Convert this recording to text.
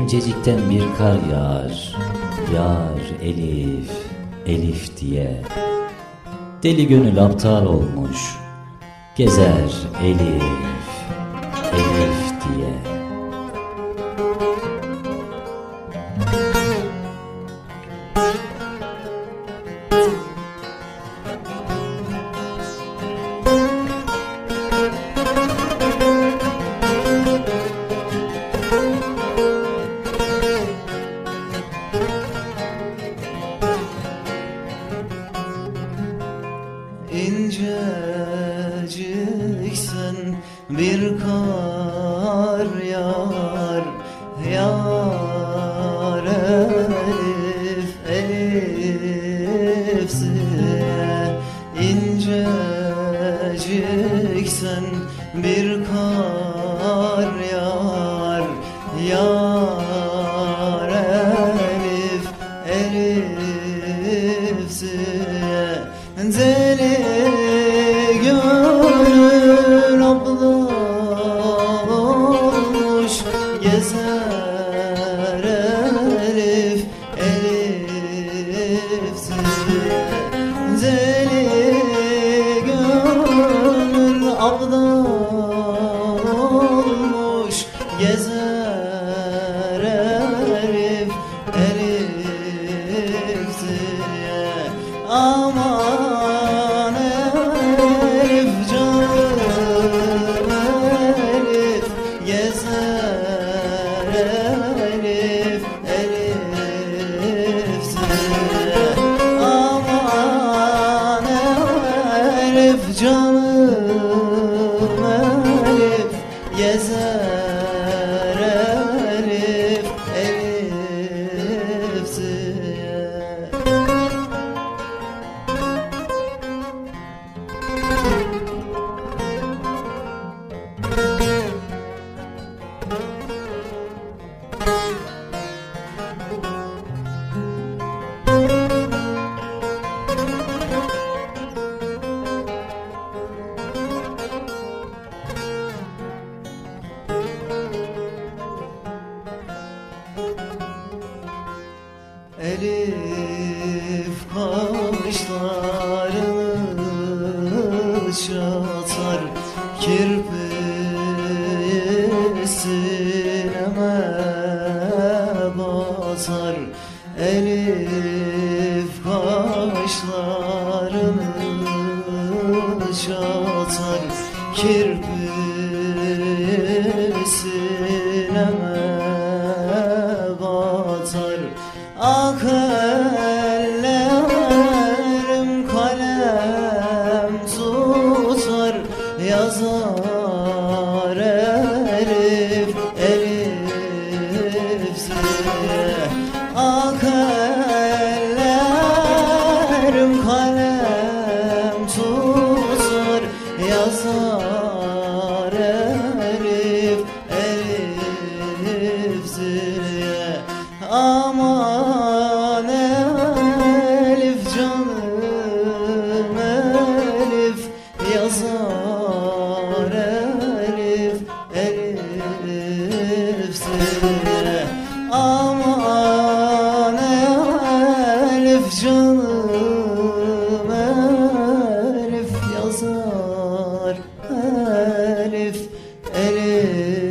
incecikten bir kar yağar, yar Elif, Elif diye. Deli gönül aptal olmuş, gezer Elif, Elif diye. İnceciksen bir kar yağar, yar Elif, Elif'siye. İnceciksen bir kar yağar, yar Elif, Elif'siye. Deli gönül abdal olmuş, gezer Elif, Elif'siye. Deli gönül abdal olmuş, gezer Elif, Elif'siye. Aman Elif canım Elif, gezer Elif, Elif'siye. Aman Elif canım Elif, gezer Elif, Elif'siye. Elif kaşlarını çatar, kirpiği sineme batar. Elif kaşlarını çatar, kirpiği sineme batar. Ak ellerim kalem tutar, yazar Elif, Elif'siye. Ak ellerim kalem tutar, yazar Elif, Elif'siye. Aman Elif canım Elif, yazar Elif, Elif'siye. Aman Elif canım Elif, yazar Elif, Elif.